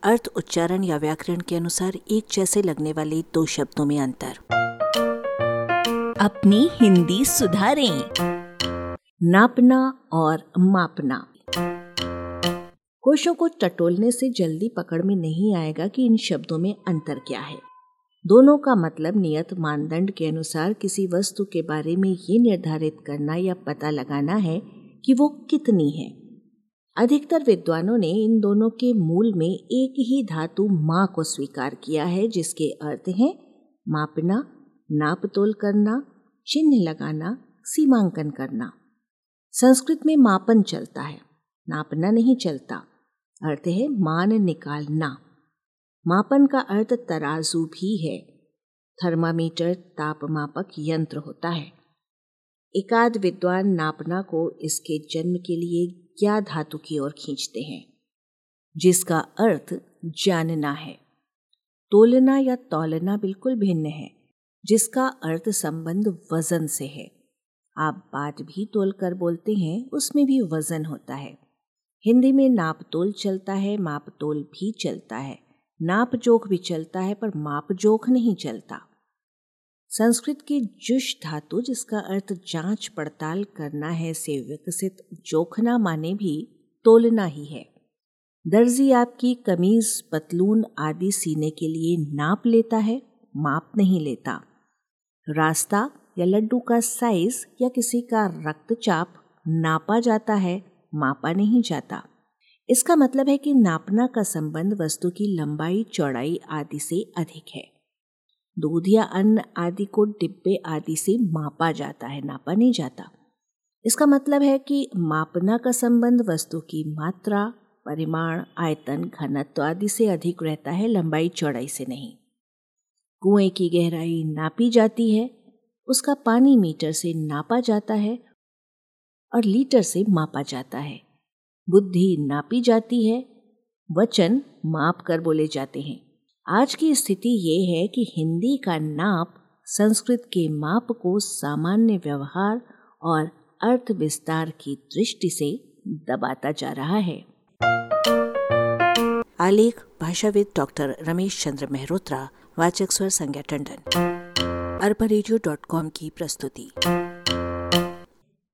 अर्थ, उच्चारण या व्याकरण के अनुसार एक जैसे लगने वाले दो शब्दों में अंतर। अपनी हिंदी सुधारें। नापना और मापना। कोशों को टटोलने से जल्दी पकड़ में नहीं आएगा कि इन शब्दों में अंतर क्या है। दोनों का मतलब नियत मानदंड के अनुसार किसी वस्तु के बारे में ये निर्धारित करना या पता लगाना है कि वो कितनी है। अधिकतर विद्वानों ने इन दोनों के मूल में एक ही धातु मां को स्वीकार किया है, जिसके अर्थ हैं मापना, नाप तोल करना, चिन्ह लगाना, सीमांकन करना। संस्कृत में मापन चलता है, नापना नहीं चलता। अर्थ है मान निकालना। मापन का अर्थ तराजू भी है। थर्मामीटर तापमापक यंत्र होता है। एकाध विद्वान नापना को इसके जन्म के लिए ज्ञा धातु की ओर खींचते हैं, जिसका अर्थ जानना है। तोलना या तौलना बिल्कुल भिन्न है, जिसका अर्थ संबंध वजन से है। आप बात भी तोल कर बोलते हैं, उसमें भी वजन होता है। हिंदी में नाप तोल चलता है, माप तोल भी चलता है, नाप जोख भी चलता है, पर माप जोख नहीं चलता। संस्कृत की जुष धातु, जिसका अर्थ जांच पड़ताल करना है, से विकसित जोखना माने भी तोलना ही है। दर्जी आपकी कमीज, पतलून आदि सीने के लिए नाप लेता है, माप नहीं लेता। रास्ता या लड्डू का साइज या किसी का रक्तचाप नापा जाता है, मापा नहीं जाता। इसका मतलब है कि नापना का संबंध वस्तु की लंबाई, चौड़ाई आदि से अधिक है। दूध या अन्न आदि को डिब्बे आदि से मापा जाता है, नापा नहीं जाता। इसका मतलब है कि मापना का संबंध वस्तु की मात्रा, परिमाण, आयतन, घनत्व आदि से अधिक रहता है, लंबाई चौड़ाई से नहीं। कुएं की गहराई नापी जाती है, उसका पानी मीटर से नापा जाता है और लीटर से मापा जाता है। बुद्धि नापी जाती है, वचन माप कर बोले जाते हैं। आज की स्थिति ये है कि हिंदी का नाप संस्कृत के माप को सामान्य व्यवहार और अर्थ विस्तार की दृष्टि से दबाता जा रहा है। आलेख भाषाविद डॉक्टर रमेश चंद्र मेहरोत्रा, वाचक स्वर संज्ञा टंडन। arbareadio.com की प्रस्तुति।